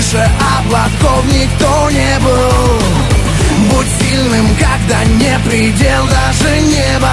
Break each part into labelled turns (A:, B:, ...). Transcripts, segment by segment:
A: выше облаков никто не был. Будь сильным, когда не предел даже неба.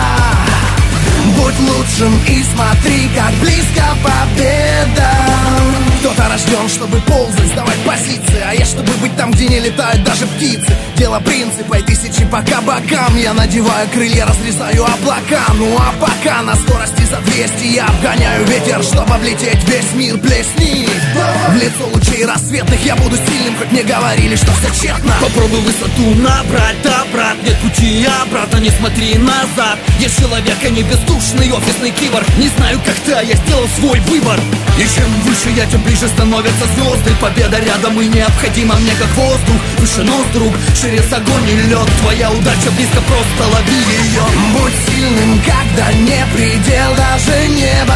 A: Будь лучшим и смотри, как близко победа. Кто-то рожден, чтобы ползать, сдавать позиции, а я, чтобы быть там, где не летают даже птицы. Дело принципа и тысячи по кабакам. Я надеваю крылья, разрезаю облака. Ну а пока на скорости за 200 я обгоняю ветер, чтобы облететь весь мир. Плесни в лицо лучей рассветных. Я буду сильным, хоть мне говорили, что все тщетно.
B: Попробуй высоту набрать, да, брат, нет пути обратно, не смотри назад. Я человек, а не бездушный офисный киборг. Не знаю, как ты, а я сделал свой выбор. И чем выше я, тем ближе становятся звезды. Победа рядом и необходима мне как воздух. Выше нос, друг, через огонь и лед. Твоя удача близко, просто лови ее.
A: Будь сильным, когда не предел даже неба.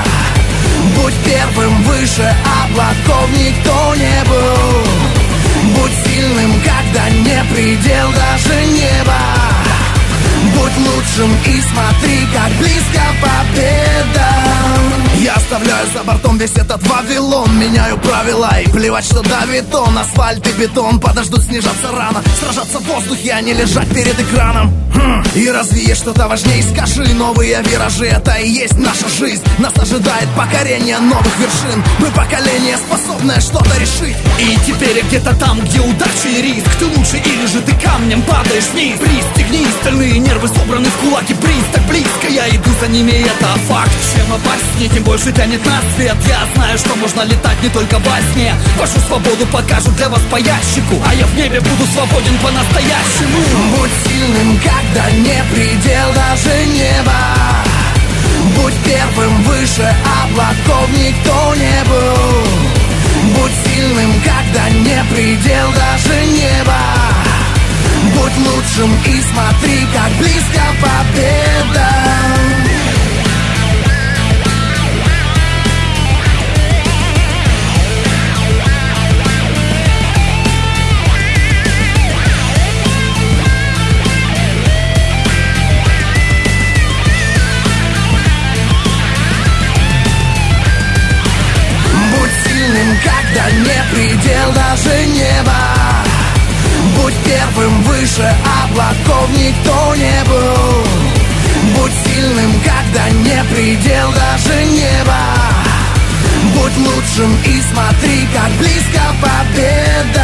A: Будь первым, выше облаков никто не был. Будь сильным, когда не предел даже неба. Будь лучшим и смотри, как близко победа. Я оставляю за бортом весь этот Вавилон. Меняю правила и плевать, что давит он. Асфальт и бетон подождут снижаться рано. Сражаться в воздухе, а не лежать перед экраном. И разве есть что-то важнее? Скажи, новые виражи, это и есть наша жизнь. Нас ожидает покорение новых вершин. Мы поколение, способное что-то решить.
B: И теперь где-то там, где удача и риск, ты лучше или же ты камнем падаешь вниз. Пристегни, стальные нервы собраны в кулаки. Приз так близко, я иду за ними, это факт. Чем опаснее, тем больше тянет на свет. Я знаю, что можно летать не только во сне. Вашу свободу покажут для вас по ящику, а я в небе буду свободен по-настоящему.
A: Будь сильным, когда не предел даже неба. Будь первым, выше облаков никто не был. Будь сильным, когда не предел даже неба. Будь лучшим и смотри, как близко победа. Когда не предел даже неба. Будь первым, выше облаков никто не был. Будь сильным, когда не предел даже неба. Будь лучшим и смотри, как близко победа.